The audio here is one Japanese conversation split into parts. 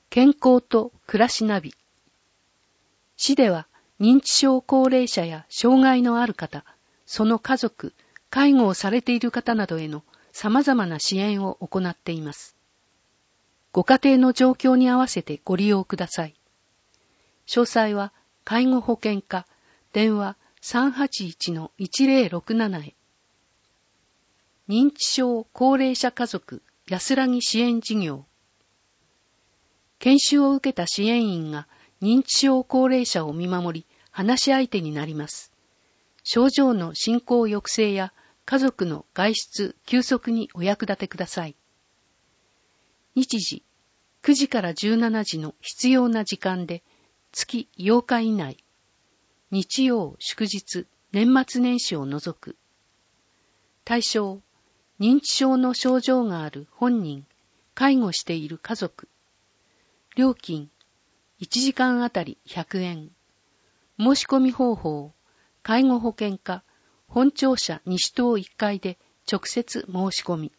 健康と暮らしナビ。市では認知症高齢者や障害のある方、その家族、介護をされている方などへの様々な支援を行っています。ご家庭の状況に合わせてご利用ください。詳細は介護保険課電話 381-1067 へ。認知症高齢者家族安らぎ支援事業。研修を受けた支援員が認知症高齢者を見守り、話し相手になります。症状の進行抑制や家族の外出、休息にお役立てください。日時、9時から17時の必要な時間で、月8日以内。日曜、祝日、年末年始を除く。対象、認知症の症状がある本人、介護している家族。料金、1時間あたり100円。申し込み方法、介護保険課、本庁舎西棟1階で直接申し込み。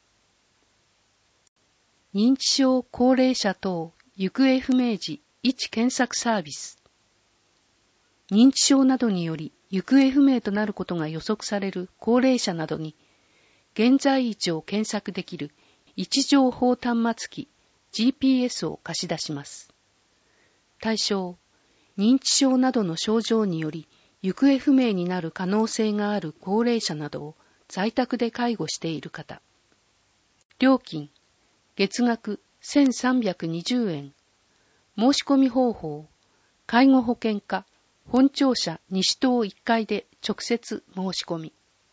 認知症高齢者等行方不明時位置検索サービス。認知症などにより行方不明となることが予測される高齢者などに、現在位置を検索できる位置情報端末機 GPS を貸し出します。対象、認知症などの症状により行方不明になる可能性がある高齢者などを在宅で介護している方。料金、月額1320円。申し込み方法、介護保険課、本庁舎西棟1階で直接申し込み。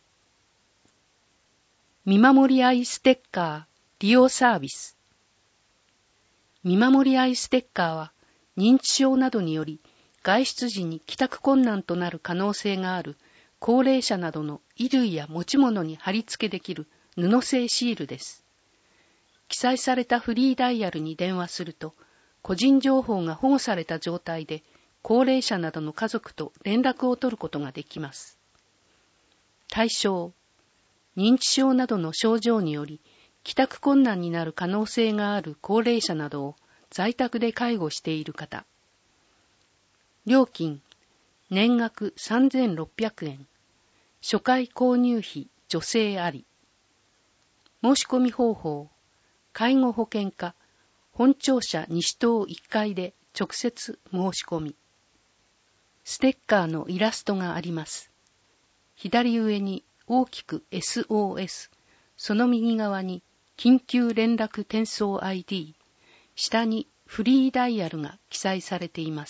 見守り合いステッカー利用サービス。見守り合いステッカーは、認知症などにより外出時に帰宅困難となる可能性がある高齢者などの衣類や持ち物に貼り付けできる布製シールです。記載されたフリーダイヤルに電話すると、個人情報が保護された状態で高齢者などの家族と連絡を取ることができます。対象、認知症などの症状により帰宅困難になる可能性がある高齢者などを在宅で介護している方。料金、年額3600円。初回購入費助成あり。申し込み方法、介護保険課、本庁舎西棟1階で直接申し込み。ステッカーのイラストがあります。左上に大きく SOS、その右側に緊急連絡転送 ID、下にフリーダイヤルが記載されています。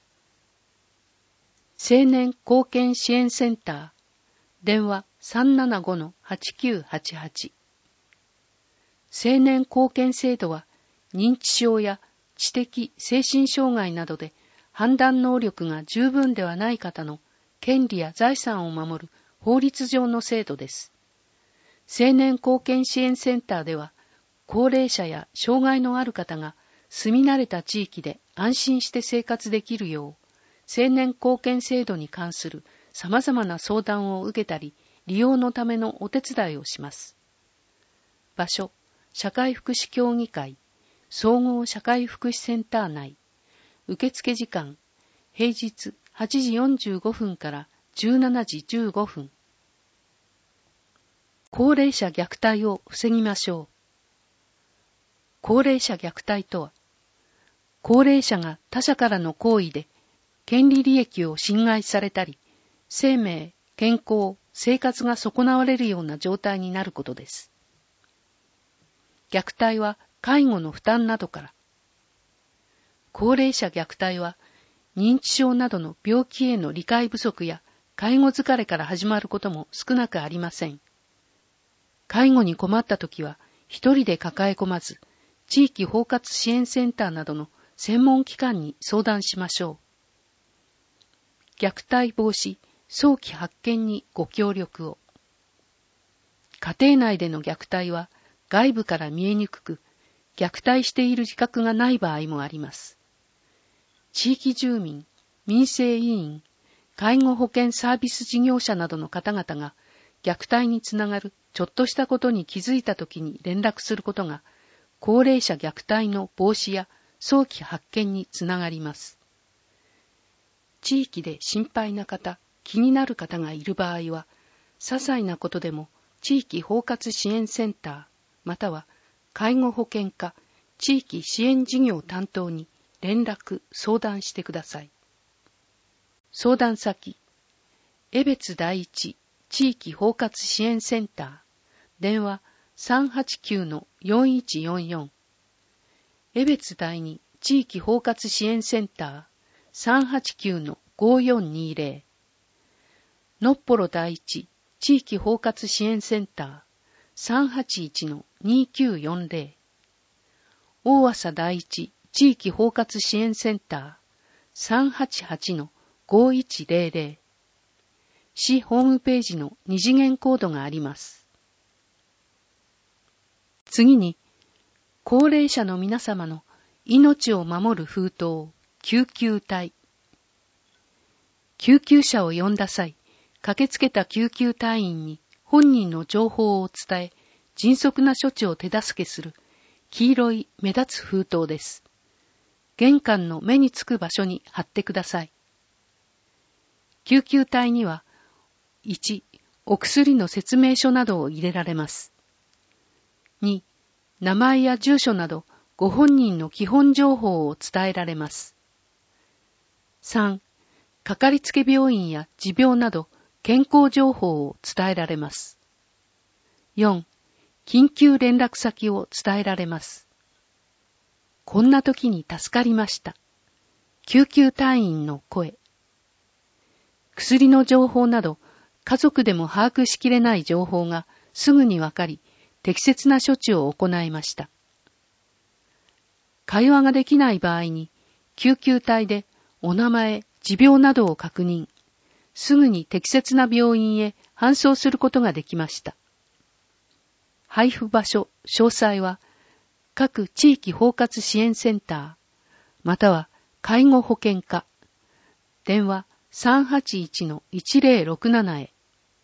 青年貢献支援センター、電話 375-8988。青年貢献制度は、認知症や知的精神障害などで判断能力が十分ではない方の権利や財産を守る法律上の制度です。青年貢献支援センターでは、高齢者や障害のある方が住み慣れた地域で安心して生活できるよう、青年貢献制度に関する様々な相談を受けたり、利用のためのお手伝いをします。場所、社会福祉協議会、総合社会福祉センター内。受付時間、平日8時45分から17時15分。高齢者虐待を防ぎましょう。高齢者虐待とは、高齢者が他者からの行為で権利利益を侵害されたり、生命、健康、生活が損なわれるような状態になることです。虐待は介護の負担などから。高齢者虐待は認知症などの病気への理解不足や介護疲れから始まることも少なくありません。介護に困ったときは一人で抱え込まず、地域包括支援センターなどの専門機関に相談しましょう。虐待防止、早期発見にご協力を。家庭内での虐待は外部から見えにくく、虐待している自覚がない場合もあります。地域住民、民生委員、介護保険サービス事業者などの方々が虐待につながるちょっとしたことに気づいたときに連絡することが、高齢者虐待の防止や早期発見につながります。地域で心配な方、気になる方がいる場合は、些細なことでも地域包括支援センター、または介護保険課、地域支援事業担当に連絡、相談してください。相談先、江別第一地域包括支援センター、電話 389-4144。江別第二地域包括支援センター 389-5420。のっぽろ第一地域包括支援センター 381-2940。大浅第一地域包括支援センター 388-5100。市ホームページの二次元コードがあります。次に、高齢者の皆様の命を守る封筒、救急隊。救急車を呼んだ際、駆けつけた救急隊員に本人の情報を伝え、迅速な処置を手助けする黄色い目立つ封筒です。玄関の目につく場所に貼ってください。救急隊には、1、お薬の説明書などを入れられます。2、名前や住所などご本人の基本情報を伝えられます。3、かかりつけ病院や持病など健康情報を伝えられます。4、緊急連絡先を伝えられます。こんな時に助かりました。救急隊員の声。薬の情報など家族でも把握しきれない情報がすぐにわかり、適切な処置を行いました。会話ができない場合に、救急隊でお名前、持病などを確認、すぐに適切な病院へ搬送することができました。配布場所、詳細は、各地域包括支援センター、または介護保険課、電話 381-1067 へ。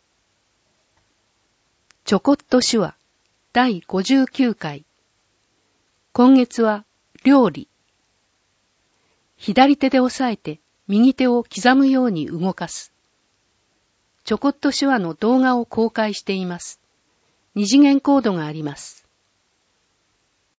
ちょこっと手話第59回。今月は料理。左手で押さえて右手を刻むように動かす。ちょこっと手話の動画を公開しています。二次元コードがあります。